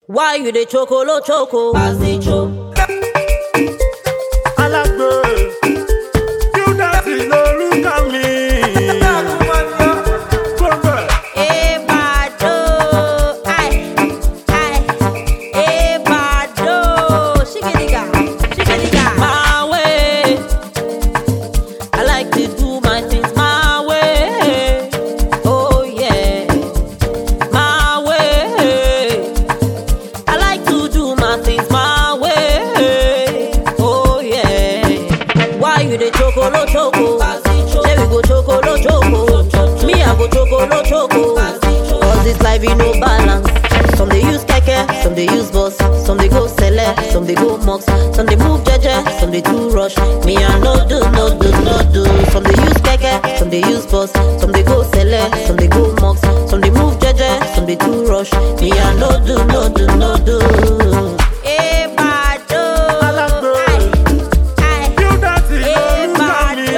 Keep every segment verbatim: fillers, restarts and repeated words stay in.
Why you dey choco lo choco? As they choke. Alagbe, you dancing no look at me. Eh, bado, ay, ay. Eh, bado, shigediga, shigediga. My way, I like to do my things my way. Oh yeah, my way. I like to do my things my way. Oh yeah. Why you dey choco lo choco? Say we go choco lo choco. Me I go choco lo choco. Cause this life you no balance. Some they use keke, some they use bus, some they go sele, some they go mox, some they move jeje, some they too rush. Me I no do, no do, no do. Some they use keke, some they use bus, some they go sele, some they go mox, some they move jeje, some they too rush. Me I no do, no do, no do. Eh, bado. Alagbe, Ay, ay. you dancing Eh, no look at me.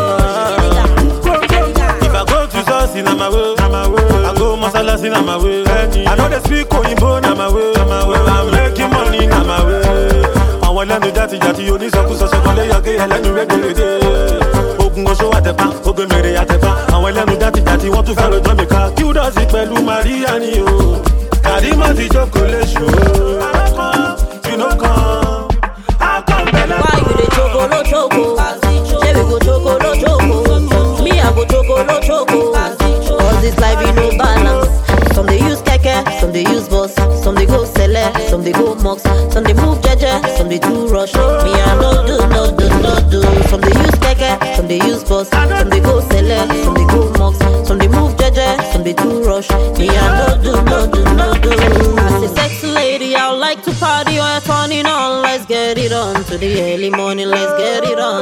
bado. If I go to church, na my way, na my way. I go masalasi, na my way. I know they speak Oyinbo, na my way, na my way. I'm making money, na my way. Àwọn ẹlẹ́nu játi játi oníṣọ́kúsọ ṣọkọlé yọ̀gé ẹlẹ́nu rẹ́gbẹ̀rẹ̀dẹ̀. Ogun oṣó àtẹ̀pá, ogun mèrè àtẹ̀pá. Àwọn ẹlẹ́nu játi játi wọ́n tún fẹ́ rojọ́ mi ká. Kí ó dọ̀sí pẹ̀lú Màríà ni o. Kàrímọ̀ ti jókòó léṣu o. You no come, how come bẹ́lẹ̀ Why you dey choco lo choco? Say we go choco lo choco. Me I go choco lo choco. Cause this life you no balance. Some they use keke, some they use bus, some they go sele, some they go mox, some they move jeje, some they too rush. Me I no do, no do, no do. Some they use keke, some they use bus, some they go sele, some they go mox, some they move jeje, some they too rush. Me I no do, no do, no do. As a sexy lady, I would like to party or turning on. Let's get it on to the early morning. Let's get it on.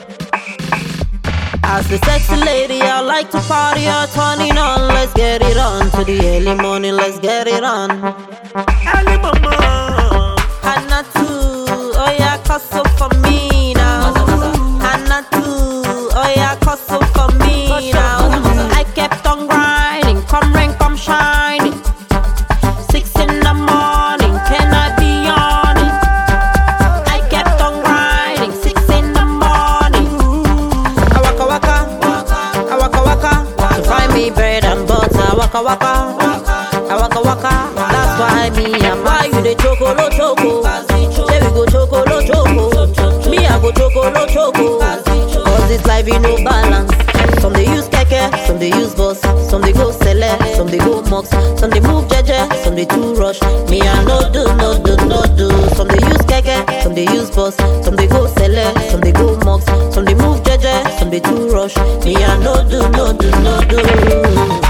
As the sexy lady, I like to party or turning on. Let's get it on to the early morning. Let's get it on. early mama? Hannah too, oh yeah, cussle for me now. Hannah too, oh yeah, cussle for me now. I kept on grinding, come rain, come shining. Six in the morning, can I be on it? I kept on grinding, six in the morning. I waka waka, I waka waka, to find me bread and butter. I waka waka, I waka waka, that's why me and why you dey choco lo choco. Say we go choco lo choco. Me I go choco lo choco. Cause this life you no balance. Some they use keke, some they use bus, some they go sele, some they go mox, some they move jeje, some they too rush. Me I no do, no do, no do. Some they use keke, some they use bus, some they go sele, some they go mox, some they move jeje, some they too rush. Me I no do, no do, no do.